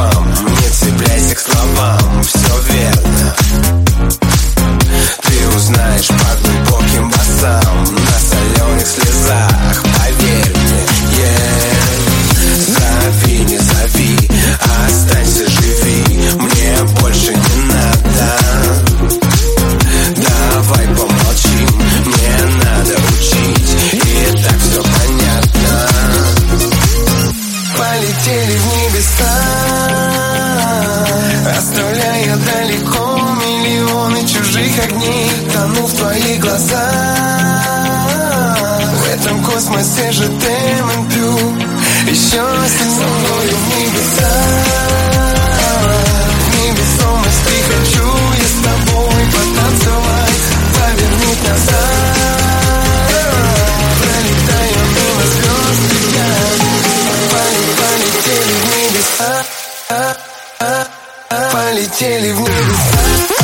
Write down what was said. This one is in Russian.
мам, не цепляйся к словам, все верно. Ты узнаешь по глубоким басам, на соленых слезах, поверь мне, Зови, не зови, останься, живи, мне больше не надо. Давай помолчим, мне надо учить, и так все понятно. Полетели в небеса, оставляя далеко миллионы чужих огней. Тону в твоих глазах, в этом космосе же темную. Еще со мною в небеса, в невесомости хочу я с тобой потанцевать, повернуть назад, пролетая мимо звезд и полетели в небеса, полетели в небеса.